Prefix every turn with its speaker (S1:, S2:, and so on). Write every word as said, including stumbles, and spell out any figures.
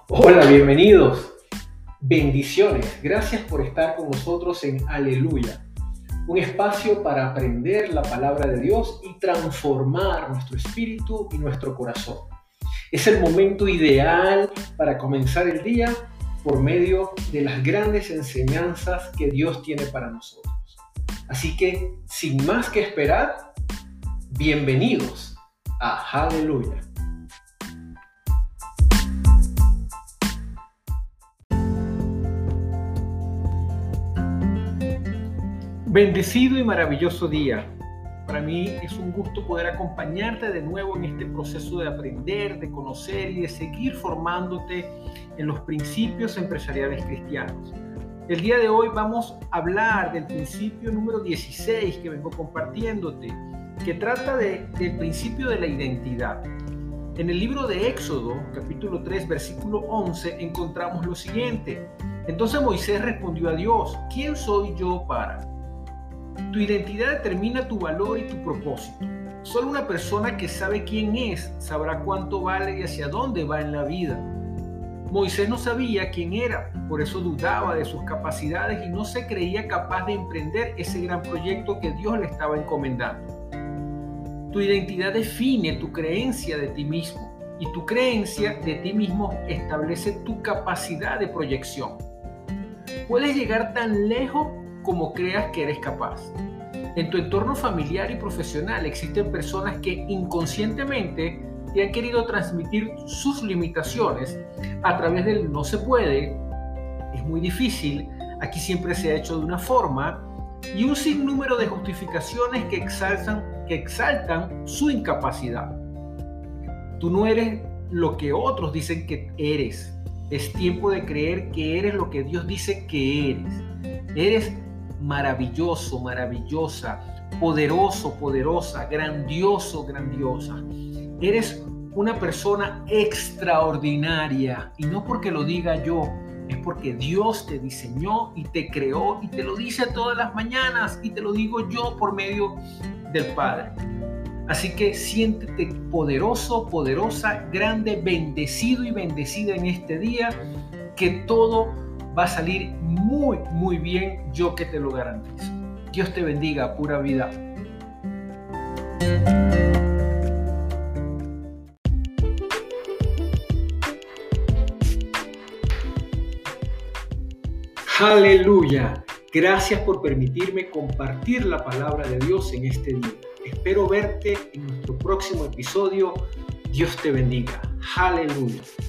S1: Hola, bienvenidos. Bendiciones. Gracias por estar con nosotros en Aleluya, un espacio para aprender la palabra de Dios y transformar nuestro espíritu y nuestro corazón. Es el momento ideal para comenzar el día por medio de las grandes enseñanzas que Dios tiene para nosotros. Así que, sin más que esperar, bienvenidos a Aleluya. Bendecido y maravilloso día. Para mí es un gusto poder acompañarte de nuevo en este proceso de aprender, de conocer y de seguir formándote en los principios empresariales cristianos. El día de hoy vamos a hablar del principio número dieciséis que vengo compartiéndote, que trata de, del principio de la identidad. En el libro de Éxodo, capítulo tres, versículo once, encontramos lo siguiente. Entonces Moisés respondió a Dios: ¿quién soy yo para? Tu identidad determina tu valor y tu propósito. Solo una persona que sabe quién es sabrá cuánto vale y hacia dónde va en la vida. Moisés no sabía quién era, por eso dudaba de sus capacidades y no se creía capaz de emprender ese gran proyecto que Dios le estaba encomendando. Tu identidad define tu creencia de ti mismo y tu creencia de ti mismo establece tu capacidad de proyección. Puedes llegar tan lejos como creas que eres capaz. En tu entorno familiar y profesional existen personas que inconscientemente te han querido transmitir sus limitaciones a través del no se puede, es muy difícil, aquí siempre se ha hecho de una forma, y un sinnúmero de justificaciones que exaltan, que exaltan su incapacidad. Tú no eres lo que otros dicen que eres. Es tiempo de creer que eres lo que Dios dice que eres. Eres maravilloso, maravillosa, poderoso, poderosa, grandioso, grandiosa. Eres una persona extraordinaria y no porque lo diga yo, es porque Dios te diseñó y te creó y te lo dice todas las mañanas y te lo digo yo por medio del Padre. Así que siéntete poderoso, poderosa, grande, bendecido y bendecida en este día, que todo va a salir muy, muy bien, yo que te lo garantizo. Dios te bendiga, pura vida. Aleluya. Gracias por permitirme compartir la palabra de Dios en este día. Espero verte en nuestro próximo episodio. Dios te bendiga. Aleluya.